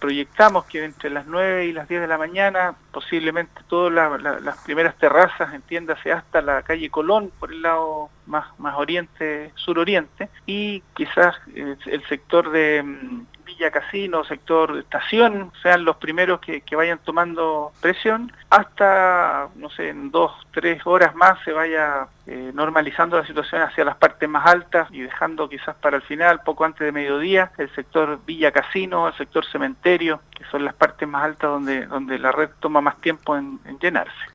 proyectamos que entre las 9 y las 10 de la mañana, posiblemente todas las primeras terrazas, entiéndase hasta la calle Colón, por el lado más oriente, suroriente, y quizás el sector de Villa Casino, sector estación, sean los primeros que vayan tomando presión, hasta, no sé, en 2-3 horas más se vaya normalizando la situación hacia las partes más altas y dejando quizás para el final, poco antes de mediodía, el sector Villa Casino, el sector Cementerio, que son las partes más altas donde la red toma más tiempo en llenarse.